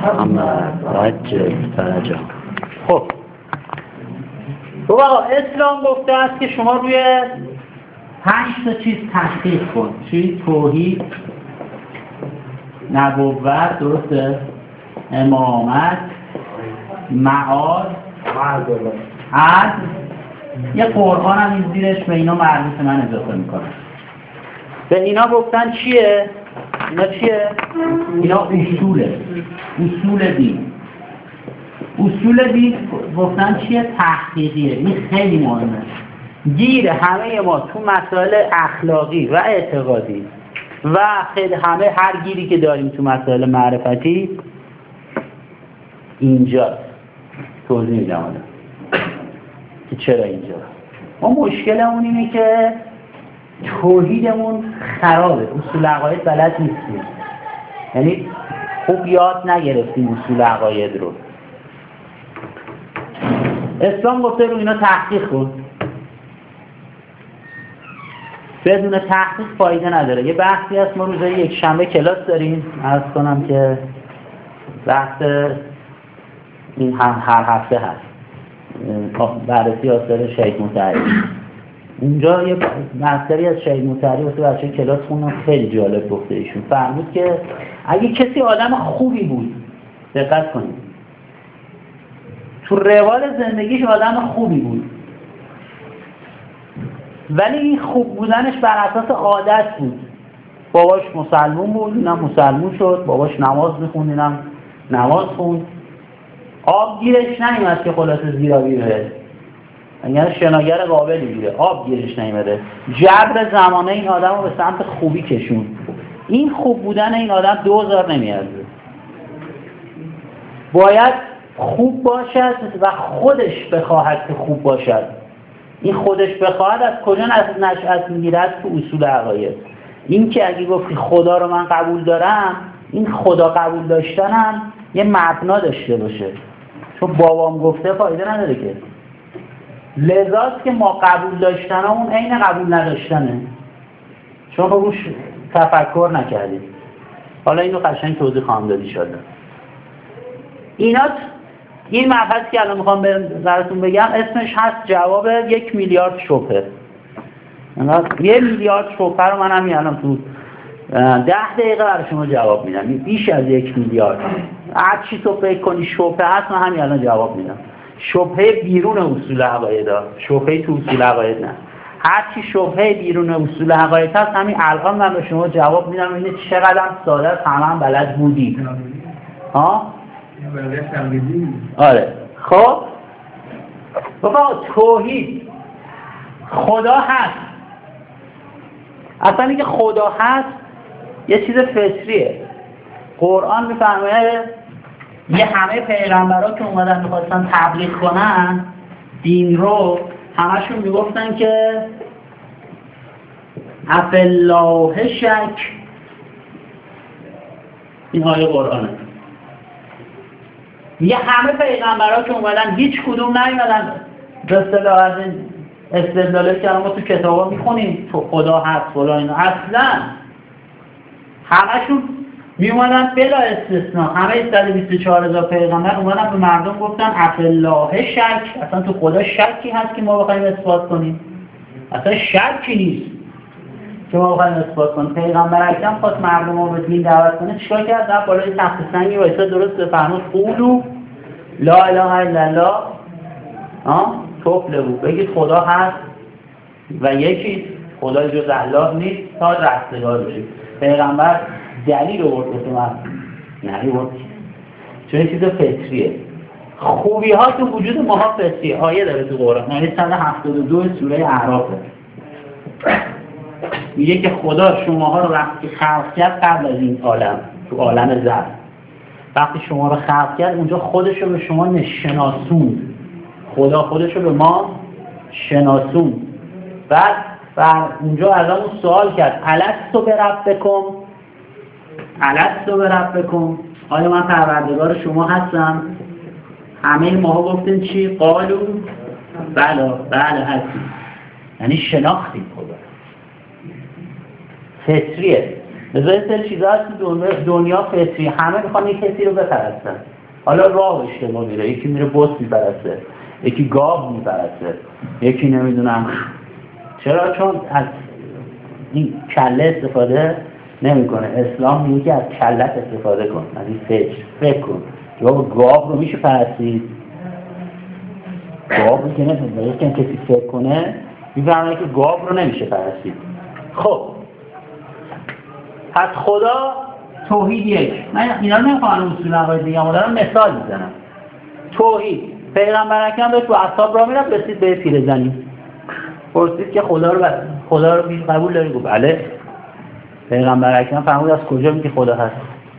محمد عجل فرجا. خب آقا اسلام گفته است که شما روی 5 تا چیز تحقیق کن. چی؟ توحید، نبوت، درسته؟ امامت، معاد، عدل، یه قرآن هم این زیرش به اینا مربوط من اضافه میکنم. به اینا گفتن چیه؟ اینا چیه؟ اینا اصوله، اصول دین. اصول دین گفتن چیه؟ تحقیقیه. این خیلی مهمه. گیر همه ما تو مسائل اخلاقی و اعتقادی و خیلی همه هر گیری که داریم تو مسائل معرفتی اینجاست. توضیح میدم حالا که چرا اینجا. ما مشکلمون اینه که توحیدمون خرابه، اصول عقاید بلد نیستیم، یعنی خوب یاد نگرفتیم اصول عقاید رو. اسلام گفته رو اینا تحقیق کن. بدون تحقیق فایده نداره. یه بحثی هست، ما روزای یک شنبه کلاس داریم، عرض کنم که بحث این هر هفته هست، بررسی آثار شهید مطهری. اونجا یه مصدری از شهید مطهری واسه بچه کلاس خوندم، خیلی جالب گفته ایشون. فرمود که اگه کسی آدم خوبی بود، دقت کنید، تو روال زندگیش آدم خوبی بود، ولی این خوب بودنش بر اساس عادت بود. باباش مسلمون بود، اینم مسلمون شد، باباش نماز میخوند، اینم نماز خوند، آب گیرش نیومد که خلاصه زیرابی بره، یعنی شناگر قابلی بوده، آب گیرش نیومده. جبر زمانه این آدم رو به سمت خوبی کشون. این خوب بودن این آدم 2000 نمیارزه. باید خوب باشد و خودش بخواهد که خوب باشد. این خودش بخواهد از کجا نشأت میگیرد؟ تو اصول عقاید. این که اگه گفتی خدا رو من قبول دارم، این خدا قبول داشتنم یه مبنا داشته باشه، چون بابام گفته فایده نداره که. لذاست که ما قبول داشتنمون عین قبول نداشتنه، چون روش تفکر نکردیم. حالا اینو قشنگ توضیح خواهم داد ان شاءالله. این مبحثی که الان میخوام براتون بگم اسمش هست جواب 1 میلیارد شبهه. 1 میلیارد شبهه رو من همین الان تو 10 دقیقه برای شما جواب میدم. بیش از 1 میلیارد هر چی تو فکر کنی شبهه هست من همین الان جواب میدم. شبهه بیرون اصول عقاید ها، شبهه تو اصول عقاید نه. هر چی شبهه بیرون اصول عقاید هست همین الان من به شما جواب میدم. اینه چقدر ساده است، همه بلد بودی. ها؟ آره. خب بابا توحید، خدا هست. اصلا اینکه خدا هست یه چیز فطریه. قرآن میفرماید یه همه پیغمبرا که اومدن میخواستن تبلیغ کنن دین رو، همشون میگفتن که افالله شک. این آیه قرآنه. یه همه پیغمبرا که اومدن هیچ کدوم نیومدن به اصطلاح از این استدلالی که ما تو کتابا میخونیم تو خدا هست فلان اینا، اصلا همشون میومدن بلا استثناء، همه 124,000 پیغمبر اومدن به مردم گفتن افالله شک. اصلا تو خدا شکی هست که ما بخوایم اثبات کنیم؟ اصلا شکی نیست که ما بخوایم اثبات کنیم. پیغمبر اکرم خواست مردم رو به دین دعوت کنه، چیکار کرد؟ رفت بالای تخت سنگی وایساد، درست بفرمود قولوا لا اله الا الله تفلحوا، بگید خدا هست و یکی، خدا جز الله نیست تا رستگار بشید. پیغمبر دلیل آورد که من نمی‌ورد، چون این چیز فطریه. خوبی ها تو وجود ماها فطریه. آیه داره تو قرآن، یعنی 172 سوره اعراف میگه که خدا شماها رو وقتی خلق کرد قبل از این عالم، تو عالم زر، وقتی شما رو خلق کرد اونجا خودش رو به شما شناسوند. خدا خودش رو به ما شناسوند. بعد اونجا از همون سوال کرد الستو بربکم، آیا من پروردگار شما هستم؟ همه ماها گفتیم چی؟ قالو بله هستیم. یعنی شناختیم خدا. فطریه. بذارید سر چیزا هست دنیا فطری، همه میخوان یک کسی رو بپرستن. حالا راه اشتباه میره، یکی میره بت میپرسته، یکی گاو میپرسته، یکی نمیدونم چرا، چون از این کله استفاده نمیکنه. اسلام میگه که از کلت استفاده کن، از این فکر کن. یا گاو رو میشه پرستید؟ گاو رو که نمیشه، یکی کسی فکر کنه میفهمه که گاو رو نمیشه پرستید. خب پس خدا توحید یک. من اینا رو نمیخوام اصول عقاید دیگه، اما دارم مثال میزنم. توحید پیغمبر اکرم داشت با اصحاب راه میرفت، رسید به پیرزنی، پرسید که خدا رو قبول داری؟ گفت بله. پیغمبر اکرم فرمود از کجا میگی خدا هست؟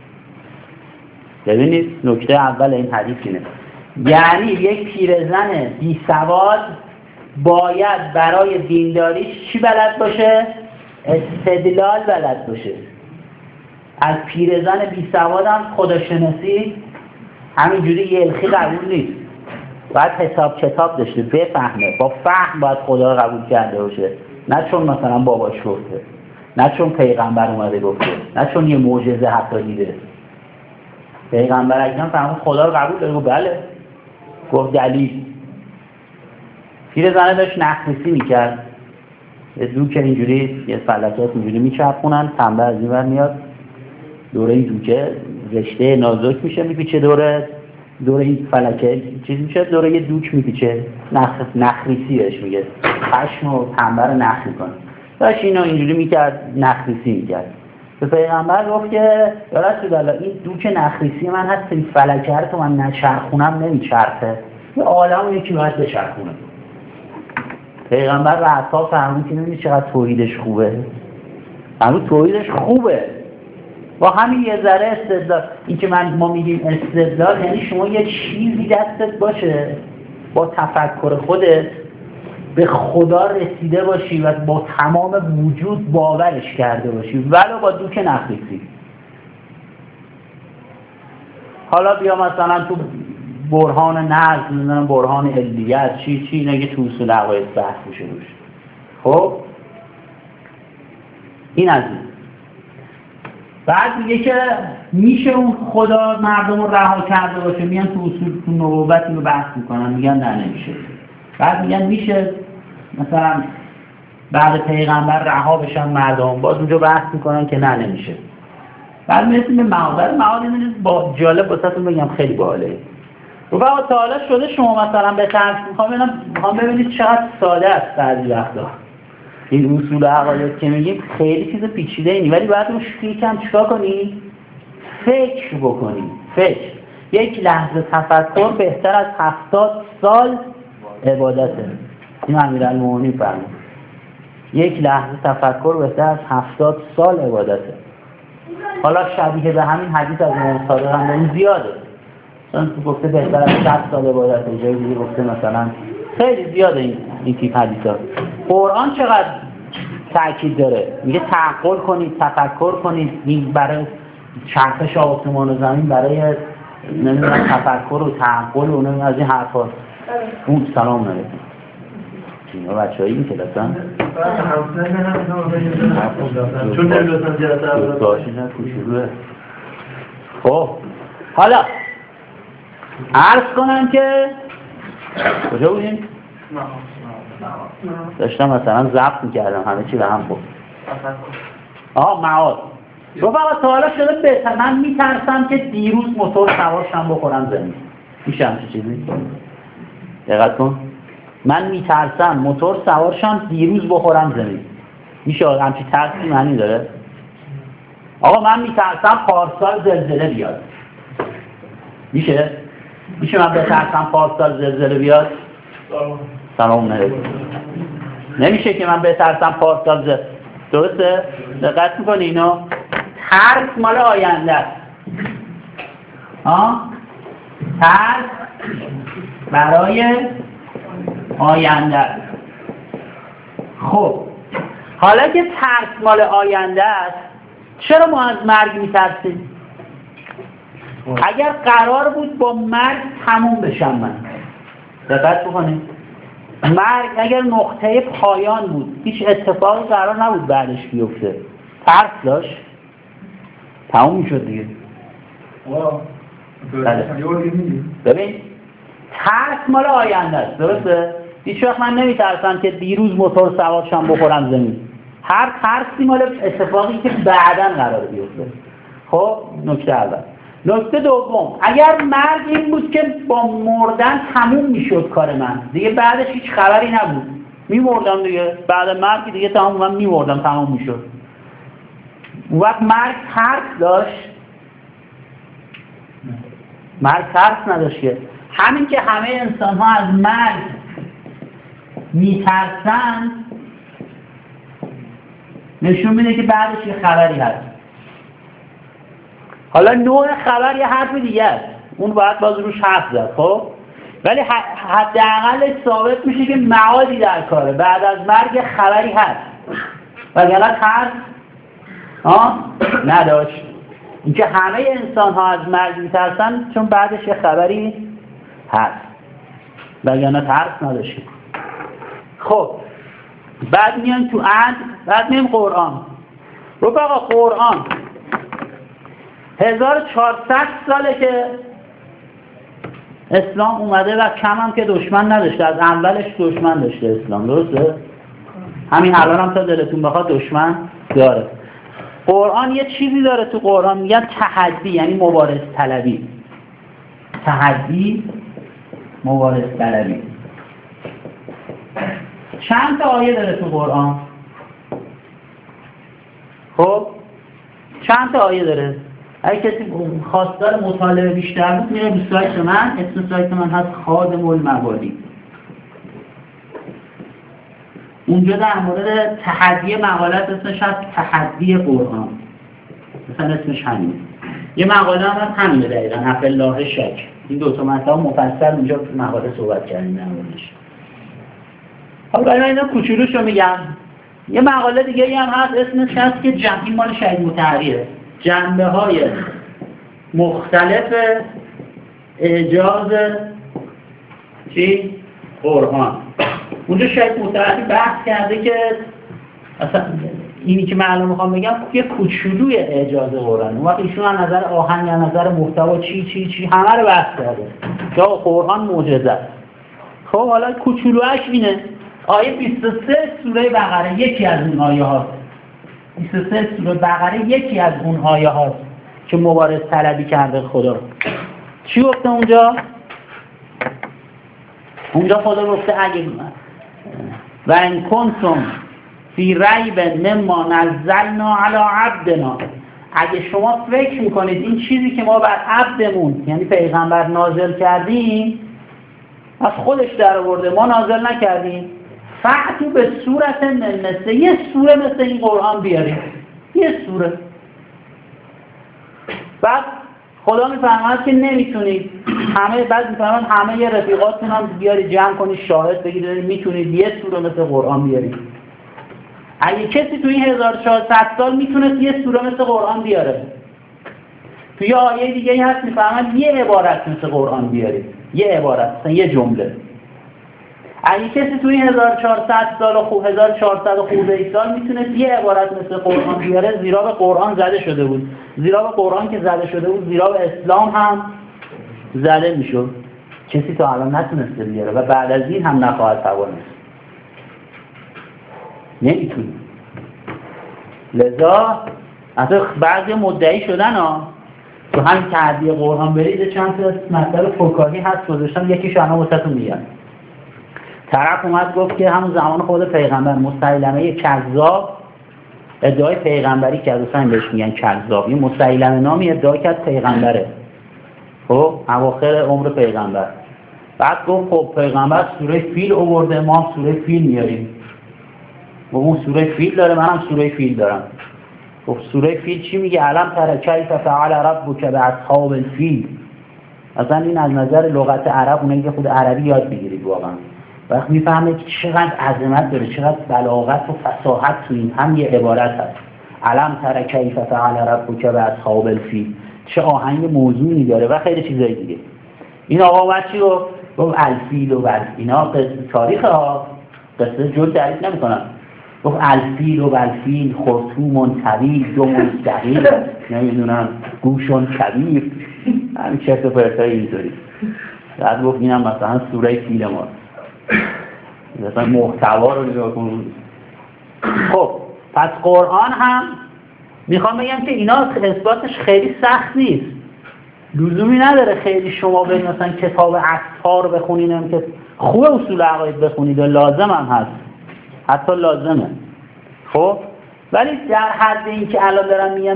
ببینید نکته اول این حدیث اینه، یعنی یک پیرزن بی سواد باید برای دینداریش چی بلد باشه؟ استدلال بلد باشه. از پیرزن بی سواد هم خداشناسی همینجوری یلخی قبول نیست، باید حساب کتاب داشته، بفهمه، با فهم باید خدا رو قبول کرده باشه، نه چون مثلا باباش گفته، نه چون پیغمبر اومده گفته، نه چون یه معجزه حتی دیده. پیغمبر اکرم فرمود خدا رو قبول داره؟ گفت بله. گفت دلیل. پیرزنه داشت نخریسی میکرد، یه دوک اینجوری یه فلکات اینجوری میچرخونن، تنبه از این ور میاد دوره این دوکه رشته نازک میشه میپیچه دوره این فلکه چیز میشه، دوره یه دوک میپیچه، نخریسی بهش میگه، پشم و تنبه رو نخ میکنه. داشت اینو اینجوری میکرد، نخریسی میکرد. به پیغمبر گفت که یا رسول الله این دوک نخریسی من هست، این فلکه رو تو من نچرخونم نمیچرخه، یه عالم یکی باید بچرخونه. پیغمبر و اصحاب فرمود که نمیدونی چقدر توحیدش خوبه. فرمود توحیدش خوبه، با همین یه ذره استدلال. این که ما میگیم استدلال یعنی شما یه چیزی دستت باشه، با تفکر خودت به خدا رسیده باشی و با تمام وجود باورش کرده باشی، ولو با دوک نخریسی. حالا بیا مثلا تو برهان نظم، برهان علیت، چی نگه تو اصول عقاید بحث بشه روش. خب این از این. بعد میگه که میشه اون خدا مردم رو رها کرده باشه، میان تو اصول تو نبوت اینو بحث میکنن، میگن نه نمیشه. بعد میگن میشه مثلا بعد پیغمبر رها بشن مردم، باز اونجا بحث میکنن که نه نمیشه. بعد میرسیم به معاد اینو با جالب واسهتون بگم، خیلی باحاله. رفقا تا حالا شده شما مثلا به طرز میخوام ببینید چقدر ساده است بعضی وقتا این اصول عقاید که میگیم، خیلی چیز پیچیده اینی، ولی باید روش یکم چیکار کنی؟ فکر بکنی. فکر. یک لحظه تفکر بهتر از 70 سال عبادته. این امیرالمومنین فرمود یک لحظه تفکر بهتر از 70 سال عبادته. حالا شبیه به همین حدیث از امام صادق هم این زیاده، مثلا تو گفته بهتر از 100 سال عبادته، جای دیگه گفته مثلا خیلی زیاده این تیپ حدیثا. قرآن چقدر تأکید داره، میگه تعقل کنید، تفکر کنید. این برای چرخش آسمان و زمین، برای نمیدونم تفکر و تعقل و نمیدونم از این حرفا. اون سلام علیکم اینا بچه‌ای این کلاسن چون نمی‌دونن جلسه داشتن کوچولوه. خب حالا عرض کنم که کجا بودیم؟ داشتم مثلا ضبط می‌کردم همه چی به هم خورد. معاد رفقا تا حالا شده من میترسم که دیروز موتور سوارشم بخورم زمین. میشه همچه چیزی؟ دقت کن. من میترسم موتور سوارشم دیروز بخورم زمین. میشه همچی ترسی معنی داره؟ آقا من میترسم پارسال زلزله بیاد. میشه من بترسم پارسال زلزله بیاد؟ سلام علیکم. نمیشه که من بترسم پارسال زلزله. درسته؟ دقت میکنی اینو؟ ترس مال آینده است. ترس برای آینده است. خب حالا که ترس مال آینده است، چرا ما از مرگ میترسیم؟ اگر قرار بود با مرگ تموم بشم من، دقت بکنید، مرگ اگر نقطه پایان بود، هیچ اتفاقی قرار نبود بعدش بیفته، ترس داشت؟ تموم میشد دیگه. ببین ترس مال آینده است، درسته؟ هیچ وقت من نمیترسم که دیروز موتور سوارشم بخورم زمین. هر ترسی مال اتفاقی که بعداً قراره بیفته. خب نکته اول. نکته دوم، اگر مرگ این بود که با مردن تموم میشد کار من، دیگه بعدش هیچ خبری نبود، میمردم دیگه، بعد مرگ دیگه تمام، من میمردم، تمام میشد. اون وقت مرگ ترس داشت؟ مرگ ترس نداشت که. همین که همه انسان ها از مرگ میترسن نشون میده که بعدش یه خبری هست. حالا نوع خبر یه حرف دیگه است، اون باید باز روش حرف زد، خب ولی حداقل ثابت میشه که معادی در کاره، بعد از مرگ خبری هست. وگرنه ترس نداشت. اینکه همه انسان ها از مرگ میترسن چون بعدش یه خبری هست، وگرنه ترس نداشت. خب بعد میان تو عهد، بعد میان قرآن. رفقا قرآن 1400 ساله که اسلام اومده و کم هم که دشمن نداشته، از اولش دشمن داشته اسلام، درسته؟ همین الان هم تا دلتون بخواد دشمن داره. قرآن یه چیزی داره تو قرآن میگن تحدی، یعنی مبارز طلبی. تحدی، مبارز طلبی. چند تا آیه داره تو قرآن؟ خب چند تا آیه داره؟ اگه کسی خواستار مطالعه بیشتر بود میره رو سایت من، اسم سایت من هست خادم المبادی. اونجا در مورد تحدی مقالات اسمش هست تحدی قرآن، مثلا اسمش همینه. یه مقاله هم هست همینه دقیقا، افالله شک. این دوتا مطلب مفصل اونجا تو مقاله صحبت کردیم در موردش. حالا اینا کوچولوشو میگم. یه مقاله دیگه هم هست اسمش هست که جمعی مال شهید مطهریه، جنبه های مختلف اعجاز قرآن. اونجا شهید مطهری بحث کرده که اصلا اینی که من الان میخوام بگم یه کوچولوی اعجاز قرآن. اون وقت ایشون از نظر آهنگ، از نظر محتوا چی همه رو بحث کرده که قرآن معجزه است. خب حالا کوچولوش اینه، آیه 23 سوره بقره یکی از اون آیه هاست. 23 سوره بقره یکی از اون آیه هاست که مبارز طلبی کرده خدا. چی گفته اونجا؟ اونجا خدا گفته اگه و ان کنتم فی ریب مما نزلنا علی عبدنا، اگه شما فکر میکنید این چیزی که ما بر عبدمون یعنی پیغمبر نازل کردیم از خودش در آورده، ما نازل نکردیم، فأتوا به صورت من مثله، یه سوره مثل این قرآن بیارید، یه سوره. بعد خدا میفرماید که نمیتونید، بعد میفرماید همه رفیقاتون هم بیارید جمع کنید شاهد بگیرید، میتونید یه سوره مثل قرآن بیارید. اگه کسی توی 1400 سال میتونست یه سوره مثل قرآن بیاره، توی آیه دیگه هست میفرماید یه عبارت مثل قرآن بیارید، یه عبارت، مثلا یه جمله. اگه کسی توی 1400 سال و 1400 خورده سال میتونه یه عبارت مثل قرآن بیاره، زیرا به قرآن زده شده بود. زیرا به قرآن که زده شده بود، زیرا به اسلام هم زده میشد. کسی تا الان نتونسته بیاره و بعد از این هم نخواهد توانست. نمیتونه. لذا اصلا بعضی مدعی شدن ها تو همین تحدی قرآن برید چند تا مطلب فکاهی هست گذاشتم، یکیش الان واسهتون میگم. طرف اومد گفت که همون زمان خود پیغمبر مسیلمه کذاب ادعای پیغمبری کرد، اصلا بهش میگن کذاب. این مسیلمه نامی ادعا کرد پیغمبره، خب اواخر عمر پیغمبر. بعد گفت خب پیغمبر سوره فیل آورده، ما هم سوره فیل میاریم. و اون سوره فیل داره، منم سوره فیل دارم. خب سوره فیل چی میگه؟ علم تر کیف فعل ربک باصحاب الفیل. اصلا این از نظر لغت عرب، اونایی که خود عربی یاد بگیرید واقعا وقت میفهمه که چقدر عظمت داره، چقدر بلاغت و فصاحت تو این هم یه عبارت هست. علم تر کیف فعل ربک باصحاب الفیل، چه آهنگ موزونی داره و خیلی چیزای دیگه. این آقا اومد چی گفت الفیل و اینا قصه تاریخ ها، قصه جد تعریف نمی‌کنن. گفت الفیل و بالفیل خرطوم طویل دم مستقیم نمیدونم گوشون کبیر، همین چرت و پرتای اینطوری. بعد گفت اینم مثلا سوره فیل ما، مثلا محتوا رو نگاه کن. خب پس قرآن هم میخوام بگم که اینا اثباتش خیلی سخت نیست، لزومی نداره خیلی شما برید مثلا کتاب عطار بخونید که خوب اصول عقاید بخونید، لازم هم هست، حتی لازمه. خب ولی در حد این که الان دارم میگم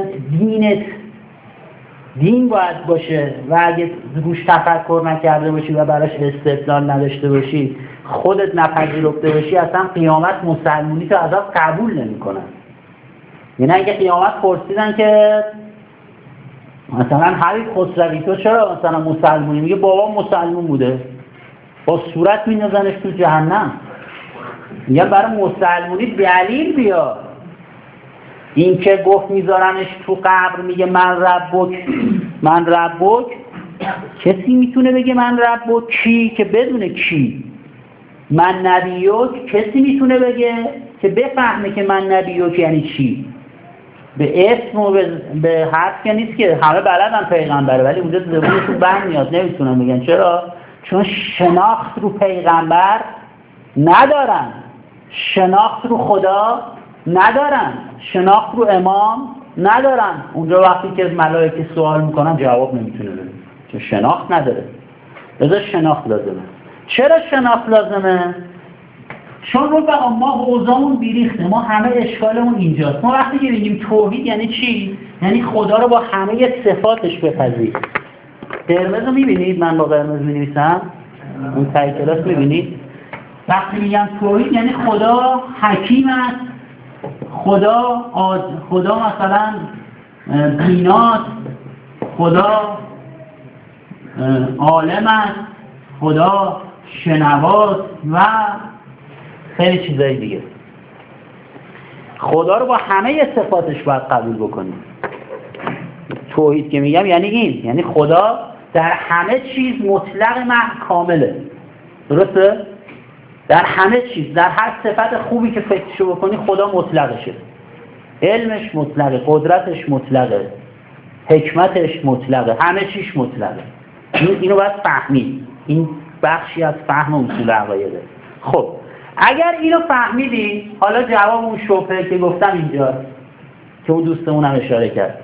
دین باید باشه و اگه روش تفکر نکرده باشی و براش استدلال نداشته باشی، خودت نپذیرفته باشی، اصلا قیامت مسلمونی تو ازت قبول نمی‌کنن. یعنی اگه قیامت پرسیدن که مثلا حبیب خسروی تو چرا مثلا مسلمونی، میگه بابا مسلمون بوده، با صورت می‌ندازنش تو جهنم. میگه برای مسلمونی دلیل بیار. این که گفت میذارنش تو قبر میگه من ربک، کسی میتونه بگه من ربک کی که بدونه کی؟ من نبیک کسی میتونه بگه که بفهمه که من نبیک یعنی چی؟ به اسم و به حرف که نیست که همه بلدن پیغمبره، ولی اونجا زبونشون بند میاد نمیتونن بگن. چرا؟ چون شناخت رو پیغمبر ندارن، شناخت رو خدا ندارن، شناخت رو امام ندارن. اونجا وقتی که ملائکه سوال میکنن جواب نمیتونه بده، چون شناخت نداره. لذا شناخت لازمه. چرا شناخت لازمه؟ چون رو بقا ما حوزمون بیریخته، ما همه اشکالمون اینجاست. ما وقتی که بگیم توحید یعنی چی؟ یعنی خدا رو با همه صفاتش بپذیر. قرمز رو میبینید؟ من با قرمز می‌نویسم، اون تای کلاس میبینید؟ وقتی میگم توحید یعنی خدا حکیم است، خدا مثلا بیناست، خدا عالم است، خدا شنواست و خیلی چیزایی دیگه. خدا رو با همه صفاتش باید قبول بکنیم. توحید که میگم یعنی این، یعنی خدا در همه چیز مطلق کامله. درسته؟ در همه چیز، در هر صفت خوبی که فکرشو بکنی خدا مطلقشه. علمش مطلقه، قدرتش مطلقه، حکمتش مطلقه، همه چیش مطلقه. اینو باید فهمید. این بخشی از فهم اصول عقایده. خب اگر اینو فهمیدی، حالا جواب اون شبهه که گفتم اینجا که اون دوستمون هم اشاره کرد.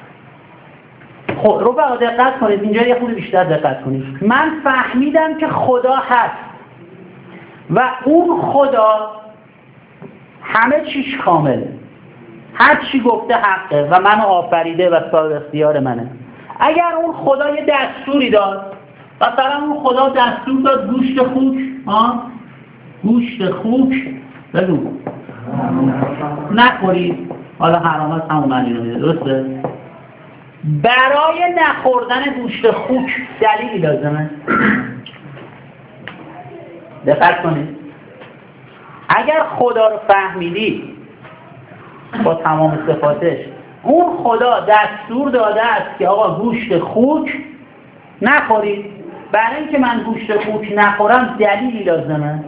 خب رو بقا دقت کنید، اینجا یه خود بیشتر دقت کنید. من فهمیدم که خدا هست و اون خدا همه چیش کامله، هر چی گفته حقه و منو آفریده و صاحب اختیار منه. اگر اون خدا یه دستوری داد، مثلا اون خدا دستور داد گوشت خوک، گوشت خوک بگو نخورید، حالا حرام هست همون معنی رو میده، درسته؟ برای نخوردن گوشت خوک دلیلی لازمه؟ دقت کنید. اگر خدا رو فهمیدی با تمام صفاتش، اون خدا دستور داده است که آقا گوشت خوک نخورید، برای اینکه من گوشت خوک نخورم دلیلی لازمه؟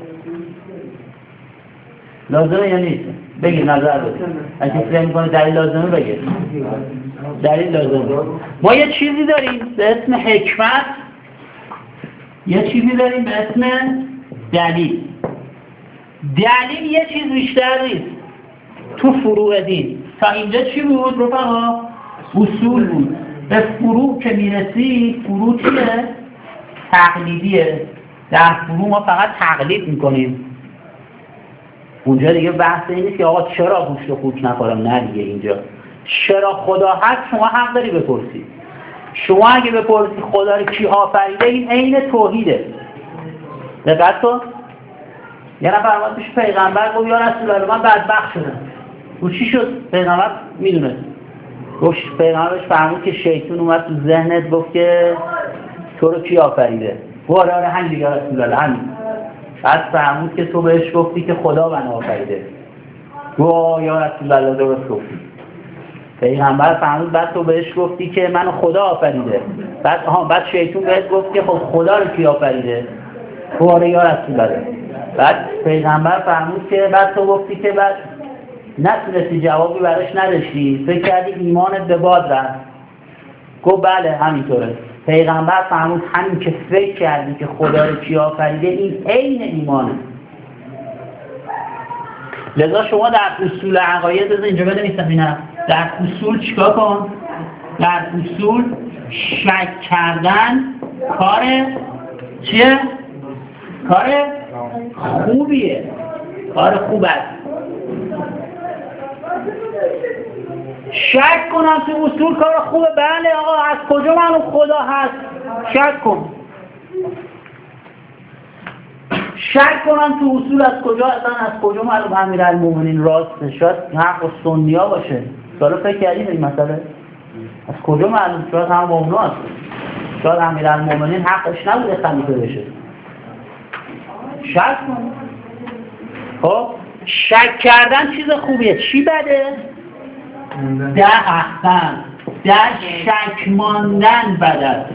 لازمه یا نیست؟ بگید نظر بدید. اگه فکر می‌کنید دلیل لازمه بگید. دلیل لازمه. ما یه چیزی داریم به اسم حکمت، یه چیزی داریم به اسم دلیل. دلیل یه چیز بیشتر نیست تو فروع دین. تا اینجا چی بود رفقا؟ اصول بود. به فروع که میرسی، فروع چیه؟ تقلیدیه. در فروع ما فقط تقلید میکنیم. اونجا دیگه بحث این نیست که آقا چرا گوشت خوک نخورم، نه دیگه. اینجا چرا خدا هست شما حق داری بپرسی. شما اگه بپرسی خدا رو کی آفریده، این عین توحیده. دقت کن. یه نفر اومد پیش پیغمبر گفت یا رسول الله من بدبخت شدم. او چی شد؟ پیغمبر میدونه. گفت پیغمبرش فرمود که شیطان اومد تو ذهنت گفت که تو رو کی آفریده؟ گفت آره همین دیگه رسول الله همین. بعد فرمود که تو بهش گفتی که خدا منو آفریده. گفت یا رسول الله درست گفتی. پیغمبر فرمود بعد تو بهش گفتی که منو خدا آفریده. بعد شیطان بهت گفت که خب خدا رو کی آفریده؟ گفت آره یا رسول الله. بعد پیغمبر فرمود که بعد تو گفتی که بعد نتونستی جوابی براش نداشتی، فکر کردی ایمانت به باد رفت. گفت بله همینطوره. پیغمبر فرمود همین که فکر کردی که خدا رو کی آفریده این عین ایمانه. لذا شما در اصول عقاید از اینجا بنویسم اینا، در اصول چیکار کن؟ در اصول شک کردن کار چیه؟ کار خوبیه، کار خوب است. شک کنم تو اصول کار خوبه. بله آقا از کجا معلوم خدا هست؟ شک کن. شک کنم تو اصول از کجا از کجا معلوم امیرالمومنین راسته؟ شاید حق و سنیا باشه. سالا فکر کردید این مسئله؟ از کجا معلوم؟ شاید هم مومنو هست. شاید امیرالمومنین حقش نبوده خلیفه بشه. شک کن. خب شک کردن چیز خوبیه. چی بده؟ در احسن در شک ماندن بد است.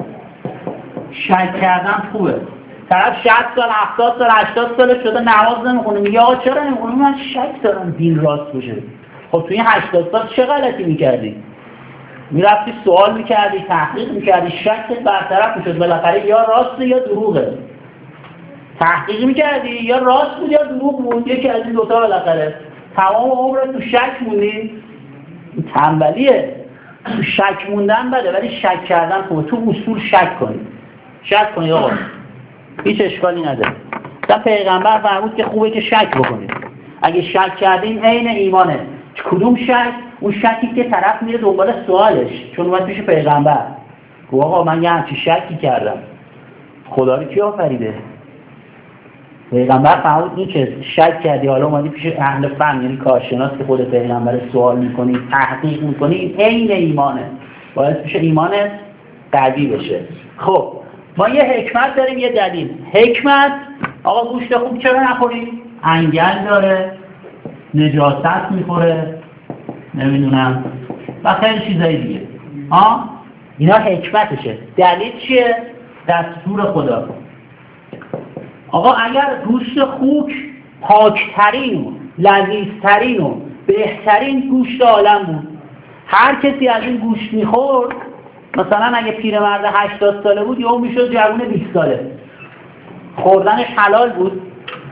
شک کردن خوبه. طرف 60 سال 70 سال 80 سال شده نماز نمیخونه، میگه آقا چرا نمیخونه؟ من شک دارم دین راست باشه. خب توی 80 سال چه غلطی میکردی؟ میرفتی سوال میکردی، تحقیق میکردی، شکت برطرف میشد. بالاخره یا راسته یا دروغه. تحقیق میکردی یا راست بود یا دروغ بود، یکی از این دوتا. بالاخره تمام عمرت تو شک موندی. تنبلیه. تو شک موندن بده، ولی شک کردن خوبه. تو اصول شک کنی. شک کنی آقا هیچ اشکالی نداره. تا پیغمبر فرمود که خوبه که شک بکنید. اگه شک کردین عین ایمانه. کدوم شک؟ اون شکی که طرف میره دنبال سوالش. چون اومد پیش پیغمبر گفت آقا من یه همچین شکی کردم، خدا رو کی آفریده؟ پیغمبر فرمود این که شک کردی حالا اومدی پیش اهل فن، یعنی کارشناس که خود پیغمبر سوال میکنی، تحقیق میکنی، این عین ایمانه. باید پیش ایمانت قوی بشه. خب ما یه حکمت داریم، یه دلیل. حکمت آقا گوشت خوب چرا نخوریم؟ انگل داره، نجاست میخوره، نمیدونم و خیلی چیزایی دیگه. اینا حکمتشه. دلیل چیه؟ دستور خدا. آقا اگر گوشت خوک پاکترین و لذیذترین و بهترین گوشت عالم بود، هر کسی از این گوشت میخورد، مثلا اگه پیرمرد 80 ساله بود یا میشد جوون 20 ساله، خوردنش حلال بود؟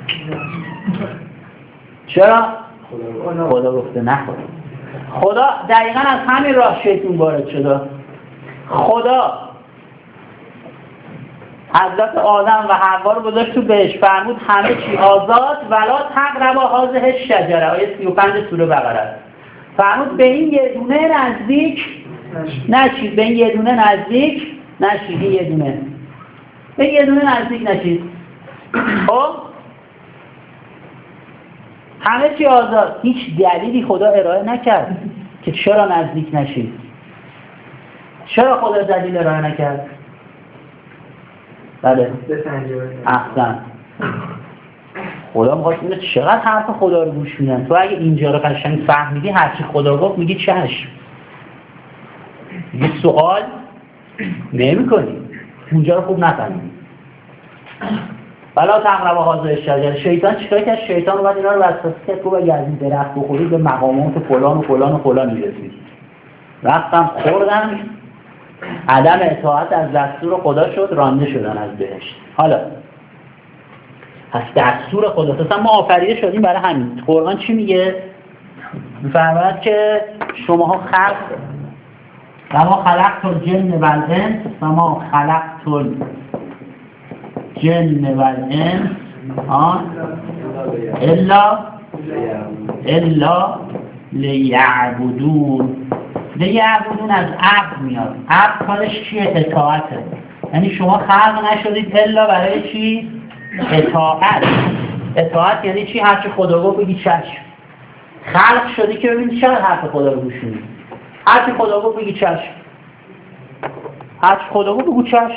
چرا؟ خدا گفته نخور. خدا دقیقا از همین راه شیطان وارد شده. خدا حضرت آدم و حوا رو گذاشت تو بهشت، فرمود همه چی آزاد ولا تقربا هذه الشجره. آیه 35 سوره بقره. فرمود به این یه دونه نزدیک نشید، به این یه دونه نزدیک نشید، یه دونه به یه دونه نزدیک نشید. خب همه چی آزاد. هیچ دلیلی خدا ارائه نکرد که چرا نزدیک نشید. چرا خدا دلیل ارائه نکرد؟ بله احسن. خدا میخواست اینه چقدر حرف خدا رو گوش میدن. تو اگه اینجا رو قشنگ فهمیدی هرچی خدا گفت میگی چشم، یه سوال نمی کنی، اونجا رو خوب نفهمیدی. بلا تقربا هذه الشجره. شیطان چیکار کرد؟ شیطان اومد اینا رو وسوسه کرد که اگه از این درخت بخورید به مقامات فلان و فلان و فلان میرسید. رفتم خوردن، عدم اطاعت از دستور خدا شد، رانده شدن از بهشت. حالا پس دستور خدا، اصلا ما آفریده شدیم برای همین. قرآن چی میگه؟ میفرماید که شماها خلق و ما خلقت الجن والانس و ما خلقت الجن والانس الا لیعبدون. لیعبدون از عبد میاد. عبد کارش چیه؟ اطاعته. یعنی شما خلق نشدید الا برای چی؟ اطاعت. اطاعت یعنی چی؟ هرچی خدا گفت بگی چشم. خلق شدی که ببینید چرا حرف خدا رو گوش میدی. هرچی خدا گفت بگی چشم. هرچی خدا گفت بگو چشم.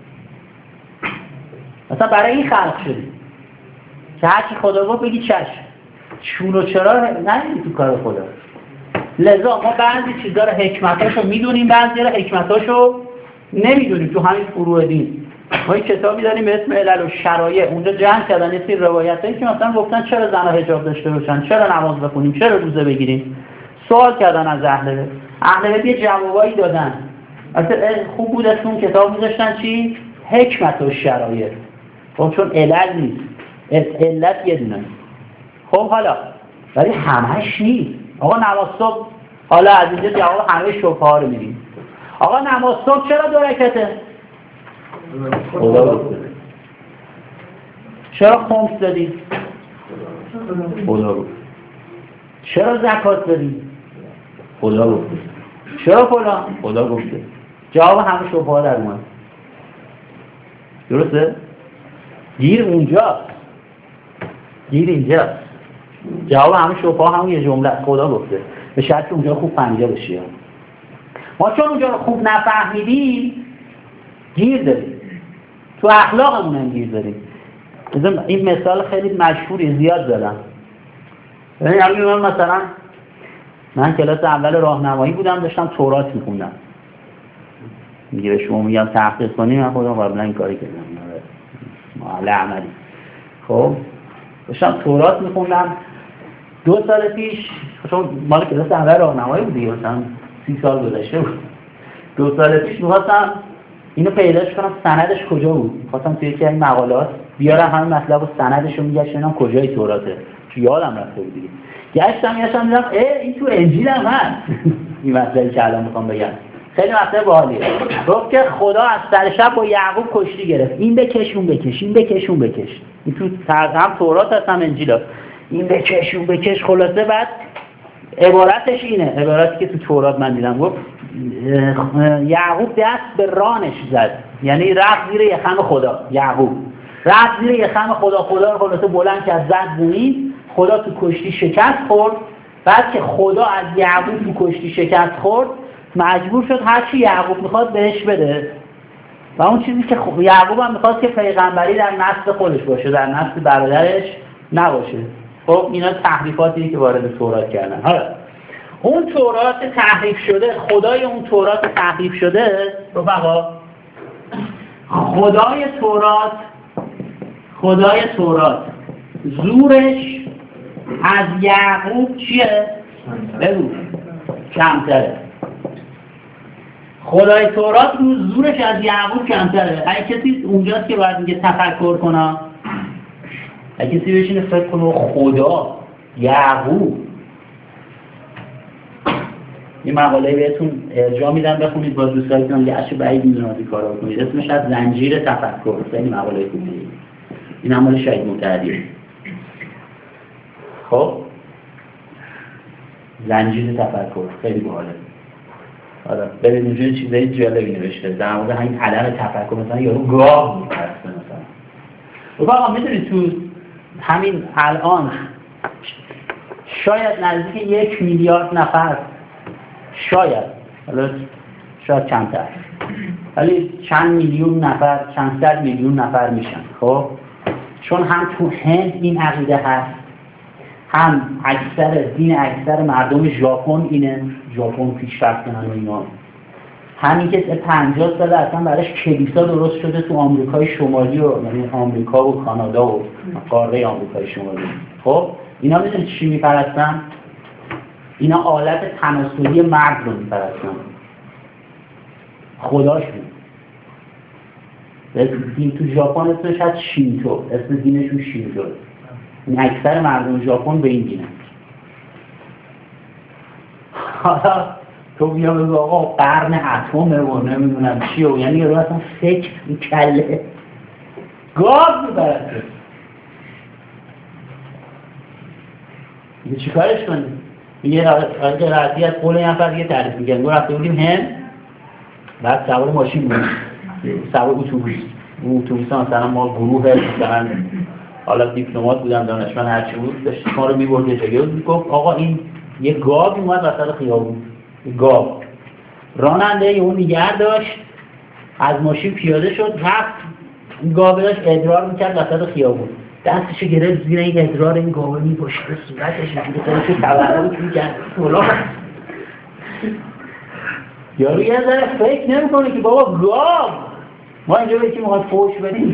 مثلا برای این خلق شدی که هرچی خدا گفت بگی چشم. چون و چرا نمیدی تو کار خدا. لذا ما بعضی چیزا رو حکمتاشو میدونیم، بعضی رو حکمتاشو نمیدونیم. تو همین فروع دین ما یک کتابی داریم به اسم علل و شرایع، اونجا جمع کردن یه سری روایتایی که مثلا گفتن چرا زن‌ها حجاب داشته باشن، چرا نماز بخونیم، چرا روزه بگیریم. سوال کردن از اهل بیت یه جوابایی دادن. اصلا خوب بود از اون کتاب می‌ذاشتن چی؟ حکمت و شرایع. خب چون علل نیست، علت یه دونه. خب حالا ولی همه‌اش نیست. آقا نماز صبح، حالا از اینجا جواب همه شبهه‌ها رو می‌دیم. آقا نماز صبح چرا 2 رکعته؟ خدا گفته. چرا خمس دادی؟ خدا گفته. چرا زکات دادی؟ خدا گفته. چرا فلان؟ خدا گفته. جواب همه شبهه‌ها در اومد. درسته؟ گیر اونجاست. گیر اینجاست. جواب همه شبهه‌ها همون یه جمله است، خدا گفته. به شرطی اونجا خوب فهمیده باشی. ما چون اونجا رو خوب نفهمیدیم گیر داریم. تو اخلاقمون هم گیر داریم. این مثال خیلی مشهوری زیاد زدم. یعنی مثلا من کلاس اول راهنمایی بودم، داشتم تورات می‌خوندم. میگه شما میگم تحقیق کنی، من خودم قبلا این کاری کردم. معلم عملی. خب داشتم تورات می‌خوندم 2 سال پیش، چون مال کلاس اول راهنمایی بود دیگه، مثلا 30 سال گذشته بود. 2 سال پیش می‌خواستم اینو پیداش کنم سندش کجا بود. می‌خواستم توی یکی از این مقالات بیارم همین مطلب و سندش رو میگشتم کجای توراته. چون یادم رفته بود دیگه. گشتم دیدم این تو انجیل هم هست. این مطلبی که الان می‌خوام بگم خیلی مطلب باحالیه. گفت که خدا از سر شب با یعقوب کشتی گرفت. این بکش اون بکش، این بکش اون بکش. این تو هم تورات هست هم انجیل هست. این بکش اون بکش. خلاصه بعد عبارتش اینه، عبارتی که تو تورات من دیدم، گفت یعقوب دست به رانش زد، یعنی رفت زیر یخم خدا. یعقوب رفت زیر یخم خدا رو خلاصه بلند کرد، زد زمین. خدا تو کشتی شکست خورد. بعد که خدا از یعقوب تو کشتی شکست خورد، مجبور شد هر چی یعقوب میخواد بهش بده. و اون چیزی که یعقوب هم میخواد که پیغمبری در نسل خودش باشه، در نسل برادرش نباشه. خب اینا تحریفاتی که وارد تورات کردن. حالا اون تورات تحریف شده، خدای اون تورات تحریف شده، رفقا خدای تورات زورش از یعقوب چیه؟ بگو کمتره. خدای تورات رو زورش از یعقوب کمتره. اگه کسی اونجاست که باید میگه تفکر کنه، اگه کسی بشینه فکر کنه خدا یعقوب، این مقاله بهتون ارجاع میدم بخونید با دوستانتون، یه اشو بعید میدونم این کارو بکنید. اسمش از زنجیر تفکر. خیلی مقاله خوبیه. این مال شهید متحدی. خب زنجیر تفکر خیلی باحاله. حالا ببینید اونجا چیزای جالبی نوشته در مورد همین علم تفکر. مثلا یارو گاو می‌پرسه مثلا. آقا می‌دونید تو همین الان شاید نزدیک 1 میلیارد نفر، شاید کمتر، ولی چند میلیون نفر، چند صد میلیون نفر میشن. خب چون هم تو هند این عقیده هست، هم اکثر مردم ژاپن اینه، ژاپن پیشرفت کنن و اینا، همین که 50 سال اصلا براش کلیسا درست شده تو آمریکای شمالی و یعنی آمریکا و کانادا و قاره آمریکای شمالی. خب اینا میدونید چی میپرستن؟ اینا آلت تناسلی مرد رو میپرستن، خداشون. دین تو ژاپن اسمش هست شینتو، اسم دینشون شینتو. این اکثر مردم ژاپن به این دینه. حالا تو بیا بگو آقا قرن اتمه و نمیدونم چی و یعنی رو اصلا فکر میکله گاز میبرده. یه چی کارش کنیم؟ یه رعتی از قول یه نفر یه تعریف میگن. ما رفته بودیم هند، بعد سوار ماشین بودیم، سوار اتوبوس مثلا ما گروه مثلا حالا دیپلمات بودن، دانشمند هرچی بود، داشت ما رو میبرد یه جایی بود، گفت آقا این یه گاو اومد وسط خیابون. گاو راننده اون نگه داشت، از ماشین پیاده شد، رفت این گاو داشت ادرار میکرد وسط خیابون، دستشو گرفت زیر این ادرار این گاو میپشت به صورتش نگه خودشو تورک میکرد. یارو یه ذره فکر نمیکنه که بابا گاو ما اینجا به که میخواد فوش بدیم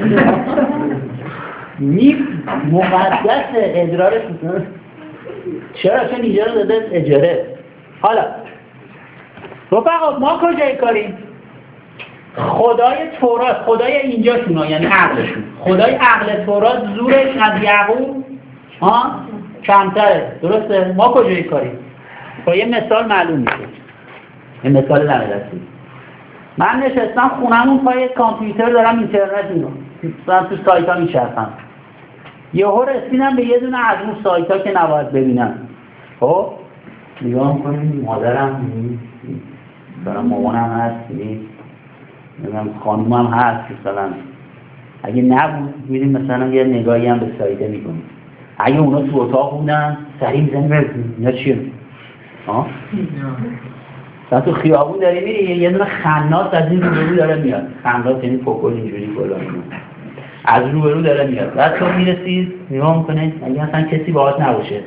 مقدس ادرارش چرا؟ چون اینجا رو داده اجاره. حالا رفقا ما کجای کاریم؟ خدای تورات، خدای اینجاشون یعنی عقلشون، خدای عقل تورات زورش از یعقوب کمتره، درسته؟ ما کجای کاریم؟ با یه مثال معلوم میشه، یه مثال دمدستی. من نشستم خونمون پای کامپیوتر دارم اینترنت میرم تو سایت ها میچرخم، یهو رسیدم به یه دونه از اون سایت ها که نباید ببینم. خب نگاه میکنیم مادرم دارم، مامانم هست، نمیدونم خانومم هست مثلا. اگه نبود میریم مثلا یه نگاهی هم به سایته میکنیم. اگه اونا تو اتاق بودن سریع میزنیم ببینیم اینا چیه. مثلا تو خیابون داری میری یه دونه خناس از این روبرو داره میاد، خناس یعنی پوکل اینجوری کلا از روبرو داره میاد. بعد تو میرسید نگاه میکنه اگه اصلا کسی باهات نباشه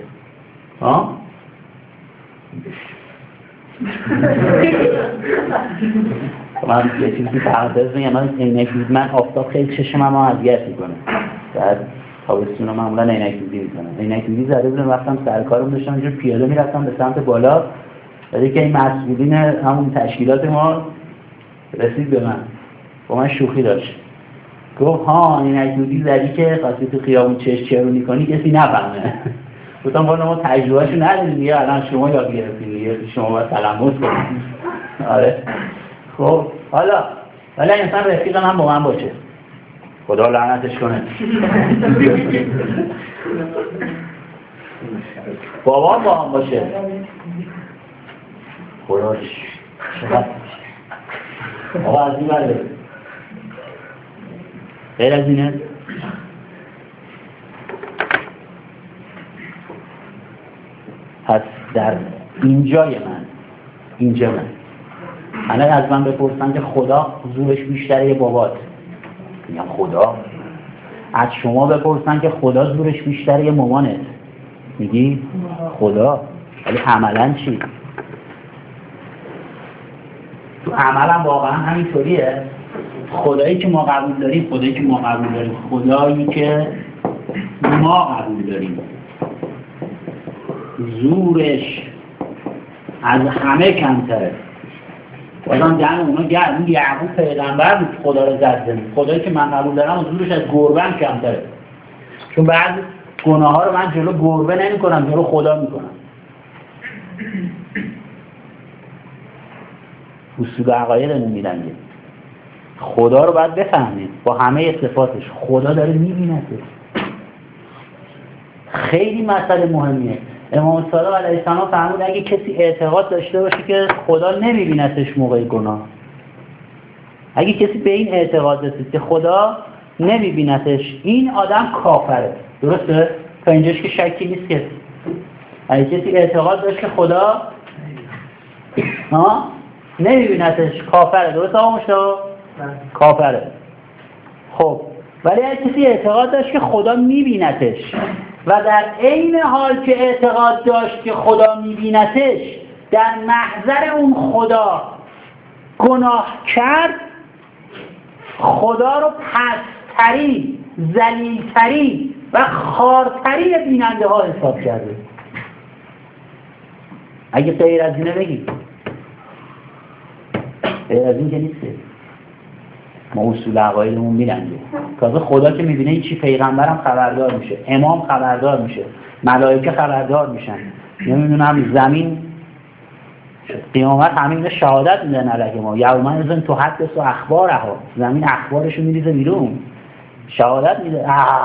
من یه چیزی پرداز میگم، من عینک من آفتاب خیلی چشمم اذیت میکنه، بعد تابستون معمولا عینک دودی میکنم. عینک دودی زده بودم وقتم سر کارم داشتم اینجور پیاده میرفتم به سمت بالا، بعد که این مسئولین همون تشکیلات ما رسید به من، با من شوخی داشت، گفت ها عینک دودی زدی که خواستی تو خیابون چرونی کنی کسی نفهمه. گفتم والا ما تجربهشو نداریم دیگه، الان شما یاد گرفتید دیگه، شما باید تلمس کنید. آره خب حالا انسان رفیق من با من باشه، خدا لعنتش کنه. بابا با هم باشه، خداش چقدر آقا از این برده غیر از اینه. پس در اینجای اینجا من از من بپرسن که خدا زورش بیشتره یا بابات، میگم خدا. از شما بپرسن که خدا زورش بیشتره یا مامانت، میگی خدا. ولی عملا چی؟ تو عملا واقعا همینطوریه. خدایی که ما قبول داریم، خدایی که ما قبول داریم زورش از همه کمتره. بازم دهن اونا گرد، اون یعقوب پیغمبر بود خدا رو زد زمین. خدایی که من قبول دارم زورش از گربه هم کمتره، چون بعد گناه ها رو من جلو گربه نمی کنم، جلو خدا می کنم. اصول عقایدمون میرنگه. خدا رو باید بفهمید با همه صفاتش. خدا داره میبینه. خیلی مسئله مهمیه. امام صادق علیه السلام فرمود اگه کسی اعتقاد داشته باشه که خدا نمیبینتش موقع گناه، اگه کسی به این اعتقاد رسید که خدا نمیبینتش، این آدم کافره. درسته؟ تا اینجاش که شکی نیست که اگه کسی اعتقاد داشت که خدا نمیبینتش کافره. درسته آقا مشتاق؟ کافره. خب ولی اگه کسی اعتقاد داشت که خدا میبینتش و در عین حال که اعتقاد داشت که خدا میبینتش در محضر اون خدا گناه کرد، خدا رو پست‌ترین، ذلیل‌ترین و خارترین بیننده ها حساب کرده. اگه غیر از اینه بگی، غیر از این که نیسته. ما اصول عقایدمون میرنگه. تازه خدا که میبینه این چی، پیغمبرم خبردار میشه، امام خبردار میشه، ملائکه خبردار میشن، نمیدونم زمین قیامت همین شهادت میدن علیه ما. یومئذ تحدث اخبارها، زمین اخبارشو میریزه بیرون، شهادت میده.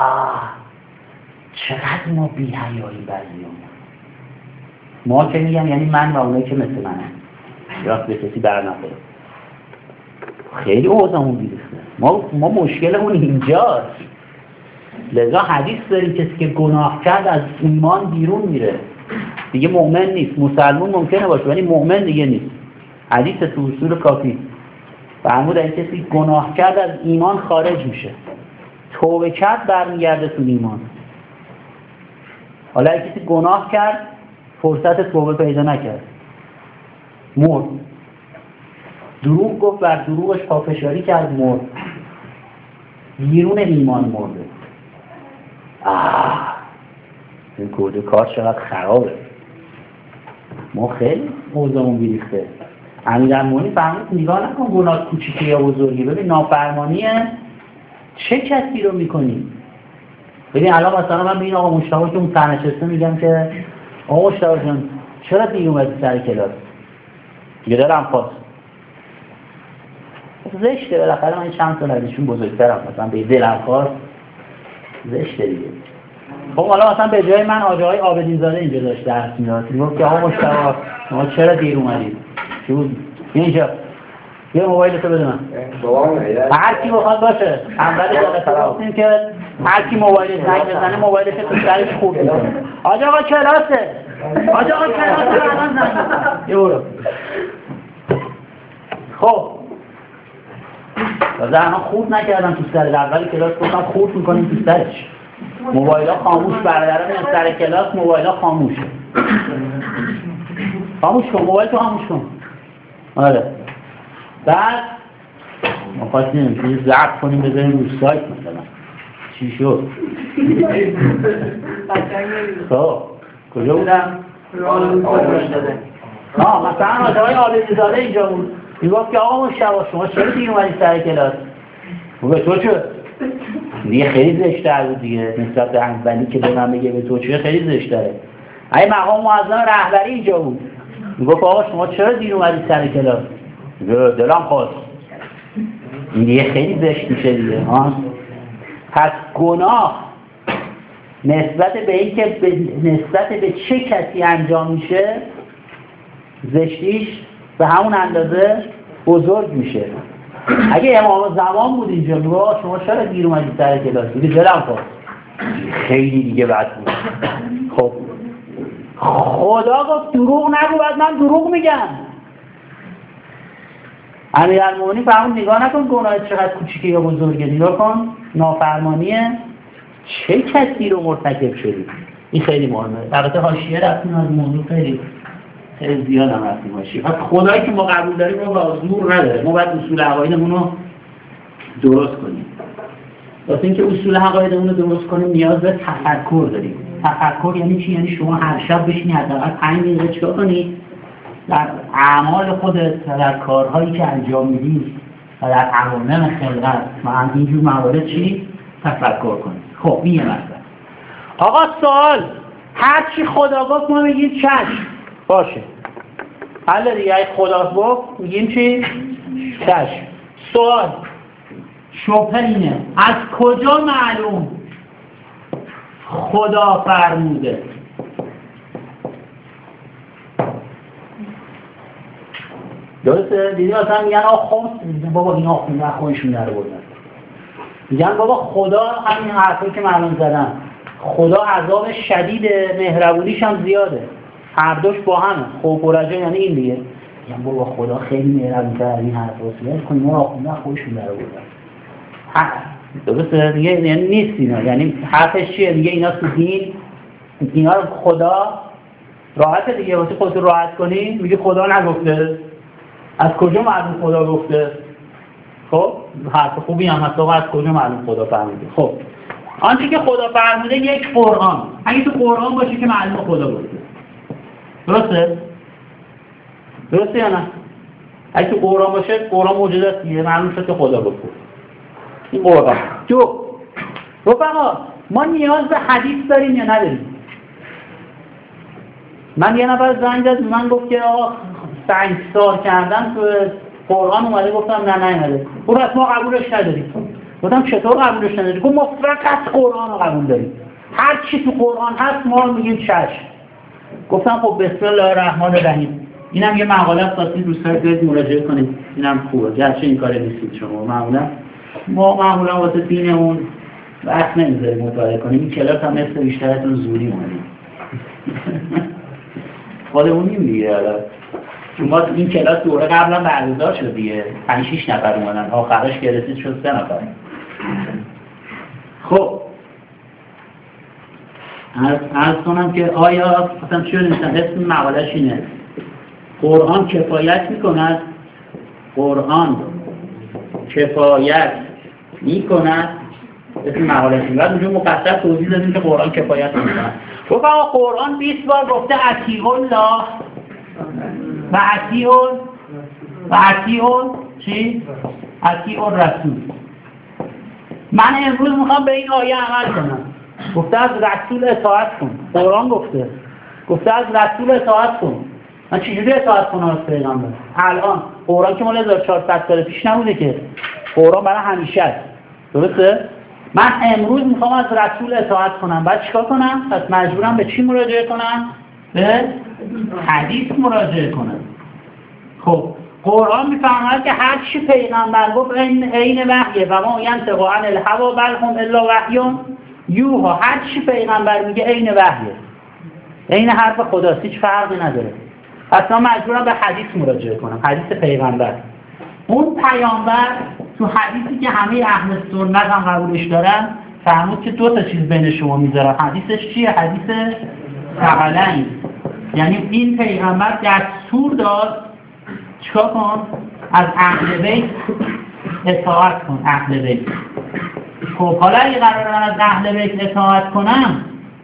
چقدر ما بی‌حیایی بعضیامون. ما که میگم یعنی من و اونایی که مثل منن، راست به کسی بر نخوره. خیلی اوضاعمون بیریخته. ما مشکلمون اینجاست. لذا حدیث داریم کسی که گناه کرد از ایمان بیرون میره، دیگه مؤمن نیست. مسلمان ممکنه باشه ولی مؤمن دیگه نیست. حدیث تو اصول کافی فرمود اگه کسی گناه کرد از ایمان خارج میشه، توبه کرد برمیگرده تو ایمان. حالا اگه کسی گناه کرد فرصت توبه پیدا نکرد، مرد، دروغ گفت، بر دروغش پافشاری کرد، مرد. بیرون ایمان مرده. این گوده کار چقدر خرابه. ما خیلی اوضاعمون بیریخته. امیرالمومنین فهمید نگاه نکن گناه کوچیکه یا بزرگی، ببین نافرمانیه چه کسی رو میکنی. ببین الان مثلا من به این آقا مشتاق که اون تنشسته میگم که آقا مشتاق جان چرا دیر اومدی سر کلاس؟ دیگه دارم خواست زشته، بالاخره من چند سال ازشون بزرگترم، مثلا به دلم خواست زشته دیگه. خب حالا مثلا به جای من آقای عابدین زاده اینجا داشت درس میداد، میگفت که آقا مشتاق شما چرا دیر اومدید؟ چی بود؟ اینجا یه موبایلتو بده من. هر کی بخواد باشه. اول جلسه گفتیم که هر کی موبایل زنگ بزنه موبایلش تو سرش خورد میکنه. آقا کلاسه. آقا کلاسه الان زنگ بزن. یه برو. خب زنها خورد نکردم تو سر اول کلاس، گفتم خورد میکنیم تو سرش. موبایل‌ها خاموش، برادران میان سر کلاس موبایل‌ها خاموشه. خاموش کن موبایل تو، خاموش کن. آره. بعد ما خواستیم چیزی ضبط کنیم بذاریم روی سایت مثلا. چی شد؟ خب کجا بودم؟ مثلا آقای عابدین زاده اینجا بود. میگفت که آقا مشتاق شما چرا دیر اومدی سر کلاس؟ به تو چه؟ دیگه خیلی زشت‌تر بود دیگه نسبت به انزلی که به من بگه به تو چه، خیلی زشت‌تره. اگه مقام معظم رهبری اینجا بود میگفت آقا شما چرا دیر اومدی سر کلاس؟ دلم خواست. این دیگه خیلی زشت میشه دیگه ها. پس گناه نسبت به این که نسبت به چه کسی انجام میشه زشتیش به همون اندازه بزرگ میشه. اگه امام زمان بود اینجا میگه شما چرا دیر اومدید سر کلاس؟ دیگه دلم خواست. خیلی دیگه بد بود. خب خدا گفت دروغ نگو، بعد من دروغ میگم. امیرالمومنین فهمید نگاه نکن گناه چقدر کوچیکه یا بزرگه، نگاه کن نافرمانیه چه کسی رو مرتکب شدی. این خیلی مهمه. البته حاشیه رفتیم از موضوع خیلی زیاد هم رفتیم حاشیه. پس خدایی که ما قبول داریم ما با زور نداره، ما باید اصول عقایدمون رو درست کنیم. واسه اینکه اصول عقایدمون رو درست کنیم نیاز به تفکر داریم. تفکر یعنی چی؟ یعنی شما هر شب بشینی حداقل 5 دقیقه چیکار کنی؟ در اعمال خودت و در کارهایی که انجام میدی و در عوامل خلقت و اینجور موارد چی؟ تفکر کنی. خب این یه مسئله. آقا سوال، هر چی خدا گفت ما میگیم چشم باشه. حالا دیگه اگه خدا گفت میگیم چی؟ چشم. سوال شبهه اینه از کجا معلوم خدا فرموده؟ درسته؟ دیدی مثلا میگن خمس، بابا اینا خونده خودشون در بردن. میگن بابا خدا همین حرفی که معلوم زدن، خدا عذاب شدید مهربونیش هم زیاده، هر دوش با همه. خوب و رجا یعنی این دیگه. میگن بابا خدا خیلی مهربون تر این حرف واسه کنیم ما خونده خودشون در بردن. درسته؟ دیگه یعنی نیست اینا. یعنی حرفش چیه؟ دیگه اینا تو دین اینا رو خدا راحت دیگه واسه خودت راحت کنی میگه خدا نگفته. از کجا معلوم خدا گفته؟ خب حرف خوبی هم هست. از کجا معلوم خدا فرموده؟ خب آنچه که خدا فرموده یک قرآن، اگه تو قرآن باشه که معلوم خدا گفته. درسته؟ درسته یا نه؟ اگه تو قرآن باشه قرآن موجودات دیگه معلوم شد که خدا گفته. این قرآن. دو رفقا ما نیاز به حدیث داریم یا نداریم؟ من یه نفر زنگ زد من گفت که آقا سنگسار کردن تو قرآن اومده، گفتم نه نیومده. اون ما قبولش نداریم. گفتم چطور قبولش نداریم؟ گفت ما فقط قرآن رو قبول داریم، هر چی تو قرآن هست ما میگیم چشم. گفتم خب بسم الله الرحمن الرحیم. اینم یه مقاله است واسه دوستان که مراجعه کنید، اینم خوبه. گرچه این کار نیستید شما معمولا واسه دینمون وقت نمیذاریم مطالعه کنیم. این کلاس هم مثل بیشترتون زوری اومدیم. خودمونیم دیگه. حالا چون ما این کلاس دوره قبلا برگزار شد دیگه، 5-6 نفر اومدن، آخرش که رسید شد 3 نفر. خب عرض کنم که آیا مثلا چی نوشتم اسم مقاله‌اش اینه قرآن کفایت میکند قرآن کفایت میکند اسم مقاله شد بعد اونجا مقصر توضیح دادیم که قرآن کفایت میکند. گفت آقا قرآن 20 بار گفته اطیعوا الله و اطیعوا چی؟ اطیعوا الرسول. من امروز میخوام به این آیه عمل کنم. گفته از رسول اطاعت کن. قرآن گفته از رسول اطاعت کن. من چجوری اطاعت کنم از پیغمبر؟ الان قرآن که مال 1400 سال پیش نبوده که، قرآن برای همیشه است. درسته؟ من امروز میخوام از رسول اطاعت کنم. بعد چیکار کنم؟ پس مجبورم به چی مراجعه کنم؟ به حدیث مراجعه کنم. خب قرآن میفهمد که هر چی پیغمبر گفت عین وحیه و ما ینطق عن الهوا بل هم الا وحی یوحی. هر چی پیغمبر میگه عین وحیه، عین حرف خداست، هیچ فرقی نداره. اصلا مجبورم به حدیث مراجعه کنم، حدیث پیغمبر. اون پیامبر تو حدیثی که همه اهل سنت هم قبولش دارن فرمود که 2 تا چیز بین شما میذارن. حدیثش چیه؟ حدیث ثقلین. یعنی این پیغمبر دستور داد چیکار کن؟ از اهل بیت اطاعت کن. اهل بیت. خب حالا اگه قراره من از اهل بیت اطاعت کنم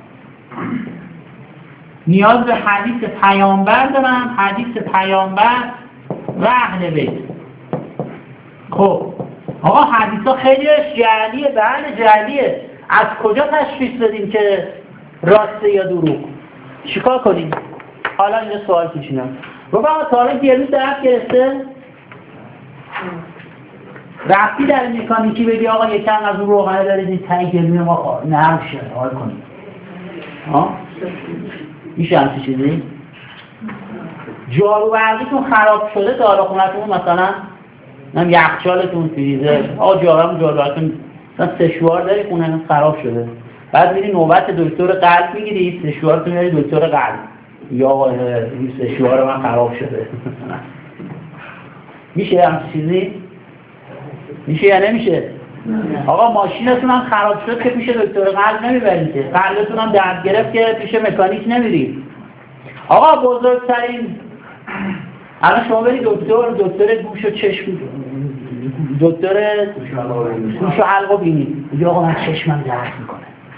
نیاز به حدیث پیامبر دارم، حدیث پیامبر و اهل بیت. خب آقا حدیث ها خیلی جعلیه. بله جعلیه. از کجا تشخیص بدیم که راسته یا دروغ؟ چیکار کنیم؟ حالا اینجا سوال کشیدم. رو بابا تا حالا گلو درد گرفته؟ رفتی در مکانیکی بگی آقا یکم از اون روغنه دارید تایی گلوی ما نرم شه حال کنیم. میشه همچی چیزی؟ جاروبرقیتون خراب شده، داروخونه‌تون مثلا یخچالتون، فریزر، جاروبرقیتون مثلا سشوار داری خونه خراب شده، بعد میری نوبت دکتر قلب میگیری، سشوارتون میری دکتر قلب، یا این سشوار من خراب شده. میشه همچی چیزی؟ میشه یا نمیشه؟ آقا ماشینتون هم خراب شد که پیش دکتر قلب نمیبرید که، قلبتون هم درد گرفت که پیش مکانیک نمیرید. آقا بزرگترین الان شما برید دکتر گوش و چشم، دکتر گوش و حلق و بینی، میگه آقا من چشمم درد میکنه.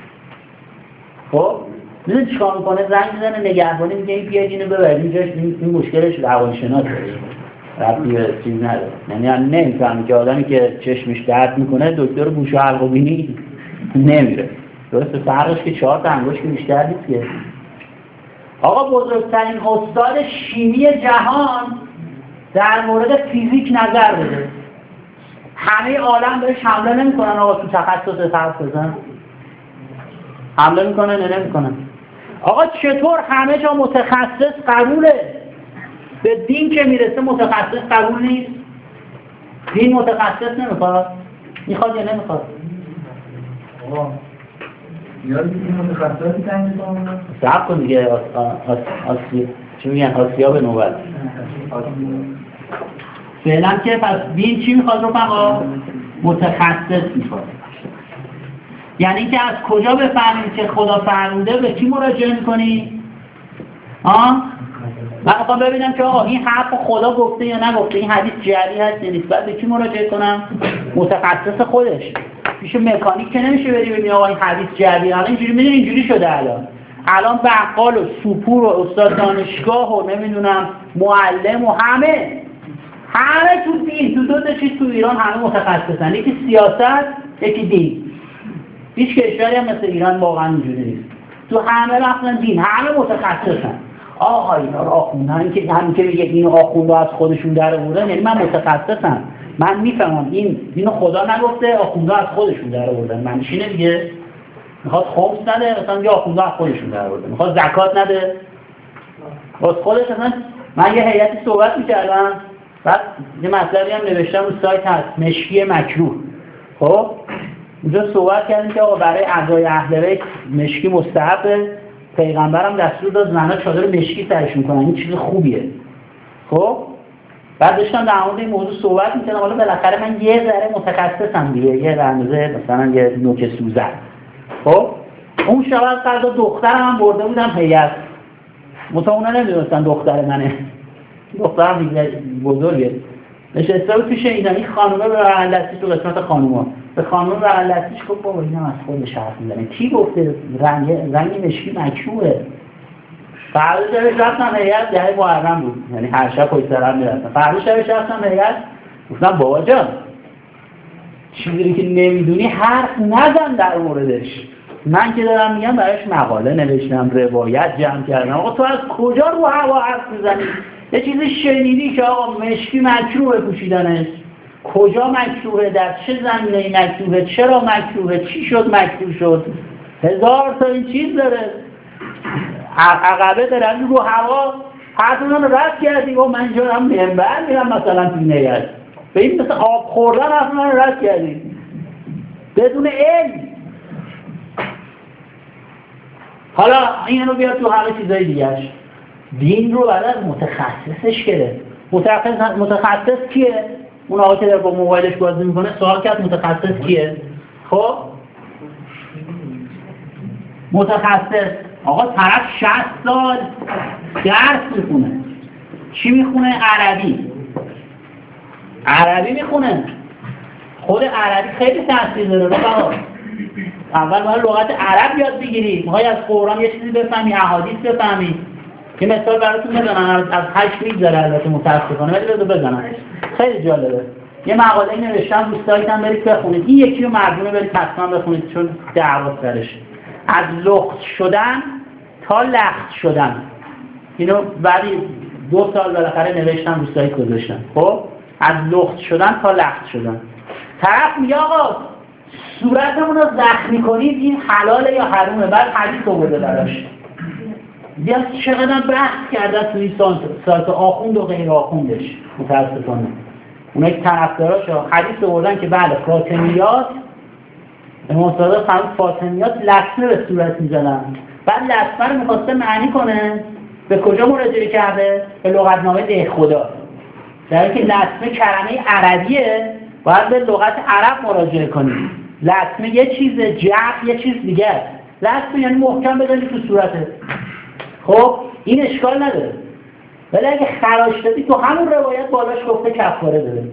خب میدونی چیکار میکنه؟ زنگ میزنه نگهبانی، میگه این بیاید اینو ببرید این مشکلش روانشناسه، ربطی به چیز نداره. یعنی نمیفهمی که آدمی که چشمش درد میکنه دکتر گوش و حلق و بینی نمیره. درسته؟ فرقش که 4 تا انگشت که بیشتر نیست که. آقا بزرگترین استاد شیمی جهان در مورد فیزیک نظر بده. همه عالم بهش حمله نمیکنن آقا تو تخصص حرف بزن؟ حمله میکنن یا نمیکنن؟ آقا چطور همه جا متخصص قبوله؟ به دین که میرسه متخصص قبول نیست؟ دین متخصص نمیخواد؟ میخواد یا نمیخواد؟ آقا یاد این متخصصی تنگی کنم؟ صبر کن دیگه. چی میگن؟ آسیا به نوبت. فعلا که پس دین چی میخواد رو فقط؟ متخصص میخواد. یعنی که از کجا بفهمیم که خدا فرموده به کی مراجعه میکنی؟ من میخوام ببینم که آقا این حرف خدا گفته یا نگفته، این حدیث جعلی هست یا نیست. بعد به کی مراجعه کنم؟ متخصص خودش. پیش مکانیک که نمیشه بری ببینی آقا این حدیث جعلی. الان اینجوری میدونی اینجوری شده الان بقال و سوپور و استاد دانشگاه و نمیدونم معلم و همه تو دین، تو 2 تا چیز تو ایران همه متخصصن. یکی سیاست، یکی دین. هیچ کشوری هم مثل ایران واقعا اینجوری نیست. تو همه رفتن دین، همه متخصصن. آقا اینا رو آخوندن که همین که میگه اینو آخونده از خودشون در آوردن، یعنی من متخصصم، من میفهمم این دینو خدا نگفته، آخونده از خودشون در آوردن. معنیش اینه دیگه. میخواد خمس نده، مثلا میگه آخونده از خودشون در آوردن. میخواد زکات نده، از خودش. مثلا من یه هیئتی صحبت میکردم، بعد یه مطلبی هم نوشتم رو سایت هست، مشکی مکروه. خب اونجا صحبت کردیم که آقا برای اعضای اهل بیت مشکی مستحبه، پیغمبرم دستور داد زنها چادر مشکی سرشون کنن، این چیز خوبیه. خب بعد داشتم در مورد این موضوع صحبت می‌کردم. حالا بالاخره من یه ذره متخصصم دیگه، یه اندازه مثلا یه نوک سوزن. خب اون شب از فردا دخترم هم برده بودم هیئت، متأسفانه نمی‌دونستن دختر منه، دخترم دیگه بزرگه. نشسته بود پیش این خانومه به بغل‌دستی تو قسمت خانوما به خانومه بغل‌دستیش گفت بابا اینا از خودش حرف میزنه کی گفته رنگ مشکی مکروهه. فردا شبش رفتم هیئت ده محرم بود یعنی هر شب پشت سرم میرفتم فردا شبش رفتم هیئت گفتم بابا جان چیزی که نمیدونی حرف نزن در موردش. من که دارم میگم براش مقاله نوشتم روایت جمع کردم. آقا تو از کجا رو هوا حرف میزنی؟ یه چیزی شنیدی که آقا مشکی مکروه پوشیدنش کجا مکروهه در چه زمینه‌ای مکروهه چرا مکروهه چی شد مکروه شد هزار تا این چیز داره عقبه داره رو هوا حرفونان رو رد کردی و من اینجا هم منبر میرم مثلا تو نیت به این مثل آب خوردن حرفونان رو رد کردی بدون علم. حالا این رو بیاد تو همه چیزای دیگرش دین رو بعد از متخصصش کرده. متخصص کیه؟ اون آقا که در با موبایلش بازی میکنه سوال کرد متخصص کیه؟ خب متخصص آقا طرف 60 سال درس میخونه. چی میخونه؟ عربی میخونه. خود عربی خیلی تاثیر داره رفقا. اول باید لغت عرب یاد بگیری. میخوای از قرآن یه چیزی بفهمی احادیث بفهمی. یه مثال براتون بزنم از 8 میگذره البته متاسفانه ولی بزنم خیلی جالبه. یه مقاله نوشتم رو سایتم برید بخونید. این یکی رو مردونه برید حتما بخونید چون دعوا سرش. از لخت شدن تا لخت شدن. اینو بعدی 2 سال بالاخره نوشتم رو سایت گذاشتم. خب از لخت شدن تا لخت شدن. طرف میگه آقا صورتمون رو زخمی کنید این حلاله یا حرومه. بعد حدیث آورده براش. دیگه چقدر بحث کرده تو این سایت آخوند و غیر آخوندش متاسفانه. اونایی که طرفداراش حدیث آوردن که بله فاطمیات امام صادق فرمود فاطمیات لطمه به صورت میزنن. بعد لطمه رو میخواسته معنی کنه به کجا مراجعه کرده؟ به لغتنامه دهخدا. در حالی که لطمه کلمه عربیه باید به لغت عرب مراجعه کنیم. لطمه یه چیزه جرح یه چیز دیگه است. لطمه یعنی محکم بزنی تو صورته. خب این اشکال نداره ولی اگه خراش دادی تو همون روایت بالاش گفته کفاره داره.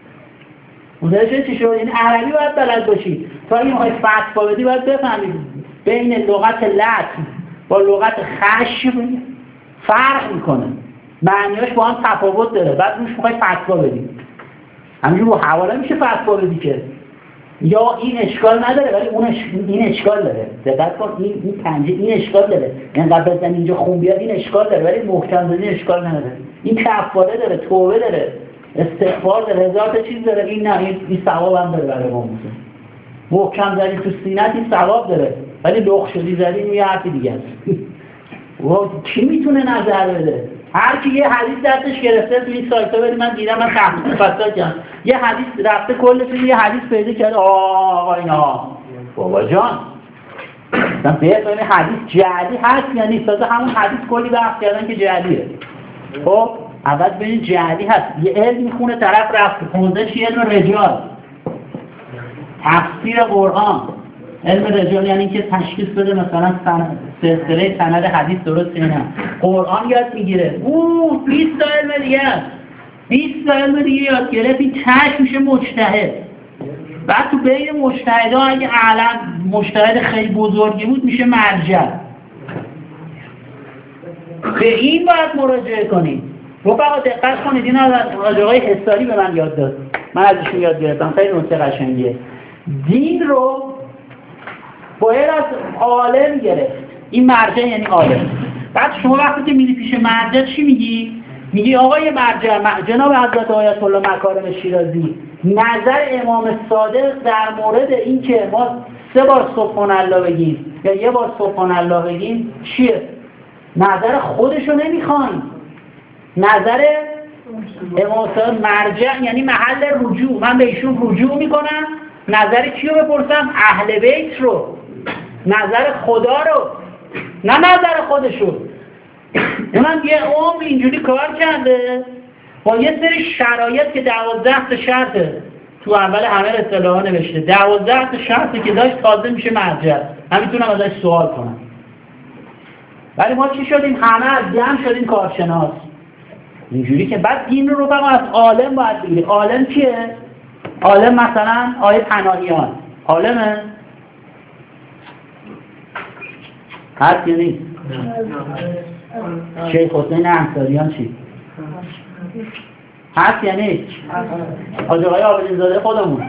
متوجه چی شد؟ این عربی باید بلد باشی. تو اگه میخوای فتوا بدی باید بفهمید بین لغت لطم با لغت خشم فرق میکنه. معنیاش با هم تفاوت داره. بعد روش میخوای فتوا بدی. همینجور رو حواله میشه فتوا بدی که یا این اشکال نداره ولی این اشکال داره. دقت کن این پنجه این اشکال داره. اینقدر بزن اینجا خون بیاد این اشکال داره ولی محکم زدن اشکال نداره. این کفاره داره، توبه داره، استغفار داره، هزار تا چیز داره. این نه این ثواب هم داره برای ما. محکم زدی تو سینت این ثواب داره ولی لخ شدی زدی این یه حرفی دیگه است. و کی میتونه نظر بده؟ هر کی یه حدیث دستش گرفته تو این سایت‌ها برید من دیدم من تحقیق فصل کردم یه حدیث رفته کلش یه حدیث پیدا کرد آقا اینا بابا جان مثلا بهتون حدیث جعلی هست یا نیست؟ تازه همون حدیث کلی بحث کردن که جعلیه. خب اول ببین جعلی هست یه علم میخونه طرف رفته خونده چی علم رجال تفسیر قرآن. علم رجال یعنی که تشخیص بده مثلا سلسله سند حدیث درست یا نه. قرآن یاد میگیره 20 تا علم دیگه است 20 تا علم دیگه یاد گرفت این تش میشه مجتهد. بعد تو بین مجتهدها اگه اعلم مجتهد خیلی بزرگی بود میشه مرجع. به این باید مراجعه کنید. رفقا دقت کنید این از آقای حساری به من یاد داد. من ازشون یاد گرفتم خیلی نکته قشنگیه. دین رو باید از عالم گرفت. این مرجع یعنی عالم. بعد شما وقتی که میری پیش مرجع چی میگی؟ میگی آقای مرجع جناب حضرت آیت الله مکارم شیرازی نظر امام صادق در مورد این که ما 3 بار سبحان الله بگیم یا 1 بار سبحان الله بگیم چیه؟ نظر خودشو نمیخواین. نظر امام صادق مرجع یعنی محل رجوع. من به ایشون رجوع میکنم. نظر کیو بپرسم؟ اهل بیت رو. نظر خدا رو نه نظر خودشو. اونم یه عمر اینجوری کار کرده با یه سری شرایط که 12 تا شرطه تو اول همه اصطلاحا نوشته 12 تا شرطی که داشت تازه میشه مرجع. من میتونم ازش سوال کنم. ولی ما چی شدیم؟ همه از جمع شدیم کارشناس. اینجوری که بعد دین رو رفقا از عالم باید بگیری. عالم کیه؟ عالم مثلا آیه پناهیان عالمه؟ هست یا نیست؟ شیخ حسین انصاریان چی؟ هست یا نیست؟ حاج آقای عابدین زاده خودمون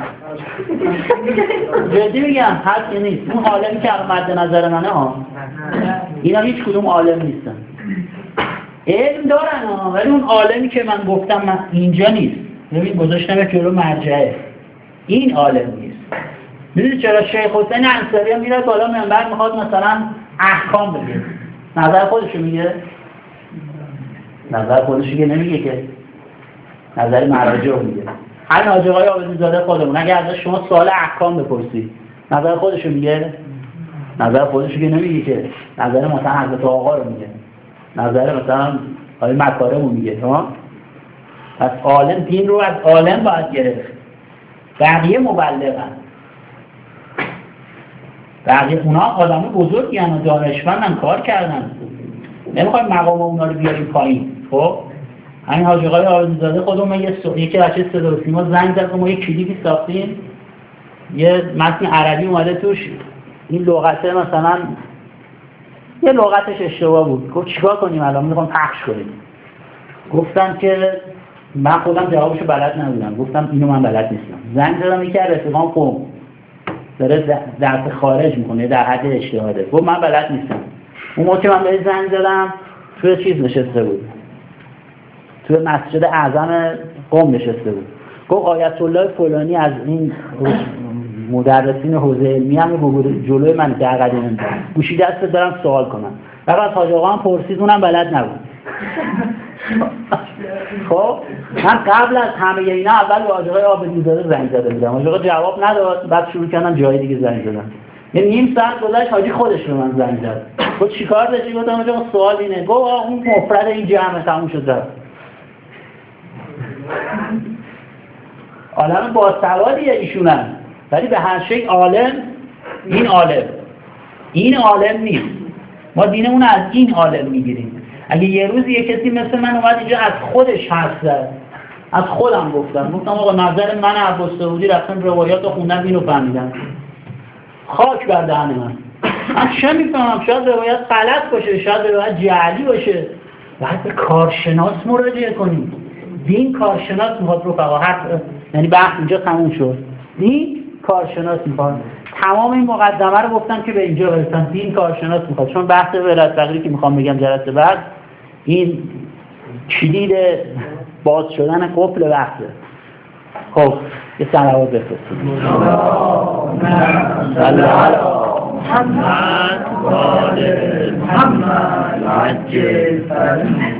جدی میگم هست یا نیست؟ اون عالمی که مد نظر منه ها، اینا هیچ کدوم عالم نیستن. علم دارن ها، ولی اون عالمی که من گفتم من اینجا نیست. ببین گذاشتم جلو مرجعه، این عالم نیست. میدونی چرا؟ شیخ حسین انصاریان میره بالا منبر میخواد مثلا احکام بگه، نظر خودشو میگه؟ نظر خودشو که نمیگه که، نظر مراجع میگه. همین حاج آقای عابدین زاده خودمون اگه ازش شما سوال احکام بپرسی نظر خودشو میگه؟ نظر خودشو که نمیگه که، نظر مثلا حضرت آقا رو میگه، نظر مثلا آقای مکارم رو میگه ها. پس عالم، دین رو از عالم باید گرفت. بقیه مبلغن، بقیه اونا آدم بزرگی هستن و دانشمندن، کار کردن. نمیخوایم مقام اونا رو بیاریم پایین. خب همین حاج آقای عابدین زاده خودمون یکی بچه صدا و سیما زنگ زد، ما یه کلیپی ساختیم، یه متن عربی اومده توش، این لغته مثلا یه لغتش اشتباه بود. گفت چیکار کنیم الان؟ میخوام پخش کنیم. گفتم که من خودم جوابشو بلد نبودم، گفتم اینو من بلد نیستم. زنگ زدم یکی از رفیقام قم داره درس خارج میکنه در حد اجتهاده، گفت من بلد نیستم. اون موقع که من بهش زنگ زدم توی چیز نشسته بود، توی مسجد اعظم قم نشسته بود. گفت آیت الله فلانی از این مدرسین حوزه علمی هم جلوی من در قدیم گوشی دست دارم سوال کنم. بعد حاج آقا هم پرسید، اونم بلد نبود. خب من قبل از همه اینا اول به حاج آقای عابدین زاده زنگ زده بودم، حاج آقا جواب نداد، بعد شروع کردم جای دیگه زنگ زدن. یه نیم ساعت گذشت حاجی خودش به من زنگ زد. گفت چیکار داشتی؟ گفتم حاج آقا سوال اینه. گفت اون مفرد این جمع تموم شد. عالم باسوادیه ایشونن، ولی به هر شکل عالم، این عالم، این عالم نیست. ما دینمون از این عالم میگیریم. اگه یه روز یه کسی مثل من اومد اینجا از خودش حرف زد، از خودم گفتم آقا نظر من عباس سعودی، رفتم روایات رو خوندم اینو فهمیدم، خاک بر دهن من چه میفهمم؟ شاید روایت غلط باشه، شاید روایت جعلی باشه. باید به کارشناس مراجعه کنیم. دین کارشناس میخواد رفقا، یعنی بحث اینجا تموم شد. دین کارشناس میخواد. تمام این مقدمه رو گفتم که به اینجا برسم. دین کارشناس میخواد، چون بحث ولایت فقیهی که میخوام بگم جلسه بعد این کلید باز شدن قفل بحثه. خب یه صلوات بفرستیم. صلی علی محمد و آل محمد.